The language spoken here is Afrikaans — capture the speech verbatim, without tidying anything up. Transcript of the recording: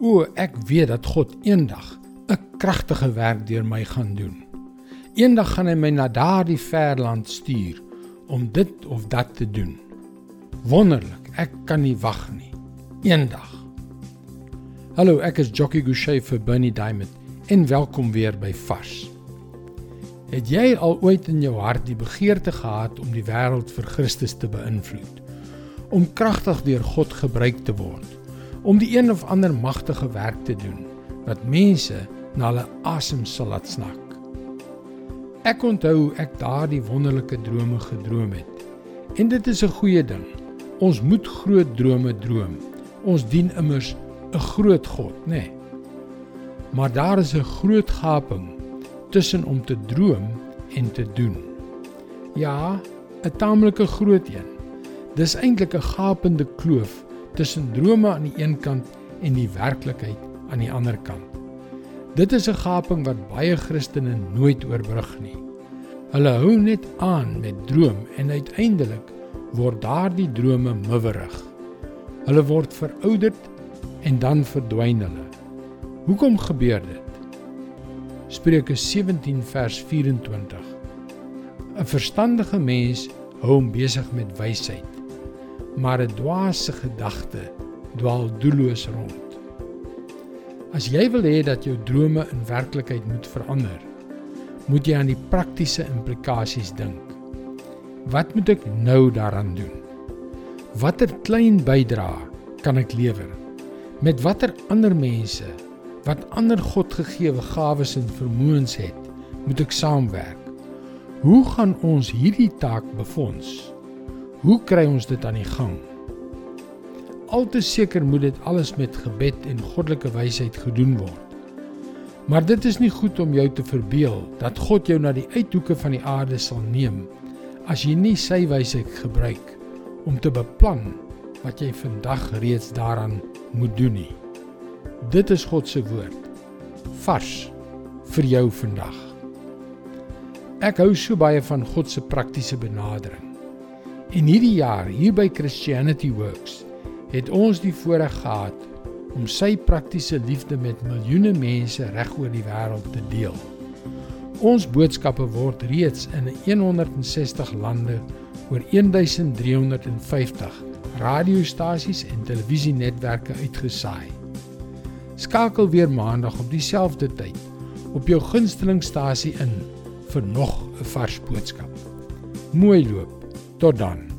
O, ek weet dat God eendag 'n kragtige werk deur my gaan doen. Eendag gaan hy my na daardie ver land stuur om dit of dat te doen. Wonderlik, ek kan nie wag nie. Eendag. Hallo, ek is Jockey Gouchee vir Bernie Diamond en welkom weer by Vars. Het jy al ooit in jou hart die begeerte gehad om die wêreld vir Christus te beïnvloed? Om kragtig deur God gebruik te word? Om die een of ander magtige werk te doen, wat mense na hulle asem sal laat snak? Ek onthou ek daardie wonderlike drome gedroom het. En dit is 'n goeie ding. Ons moet groot drome droom. Ons dien immers 'n groot God, nê? Nee. Maar daar is 'n groot gaping tussen om te droom en te doen. Ja, 'n taamlike groot een. Dis eintlik 'n gapende kloof tussen drome aan die een kant en die werklikheid aan die ander kant. Dit is 'n gaping wat baie Christene nooit oorbrug nie. Hulle hou net aan met droom en uiteindelik word daardie drome miwerig. Hulle word verouderd en dan verdwyn hulle. Hoekom gebeur dit? Spreuke sewentien vers vyf-en-twintig. 'n Verstandige mens hou hom besig met wysheid, maar 'n dwaase gedagte dwaal doelloos rond. As jy wil hê dat jou drome in werklikheid moet verander, moet jy aan die praktiese implikasies dink. Wat moet ek nou daaraan doen? Watter klein bydrae kan ek lewer? Met watter ander mense, wat ander Godgegewe gawes en vermoëns het, moet ek saamwerk? Hoe gaan ons hierdie taak befonds? Hoe kry ons dit aan die gang? Al te seker moet dit alles met gebed en goddelike wysheid gedoen word. Maar dit is nie goed om jou te verbeel dat God jou na die uithoeke van die aarde sal neem as jy nie sy wysheid gebruik om te beplan wat jy vandag reeds daaraan moet doen nie. Dit is God se woord, vars vir jou vandag. Ek hou so baie van God se praktiese benadering. En hierdie jaar, hier by Christianity Works, het ons die voorreg gehad om sy praktiese liefde met miljoene mense reg oor die wêreld te deel. Ons boodskappe word reeds in honderd sestig lande oor duisend driehonderd vyftig radiostasies en televisienetwerke uitgesaai. Skakel weer maandag op dieselfde tyd op jou gunstelingstasie in vir nog 'n vars boodskap. Mooi loop, tot dan.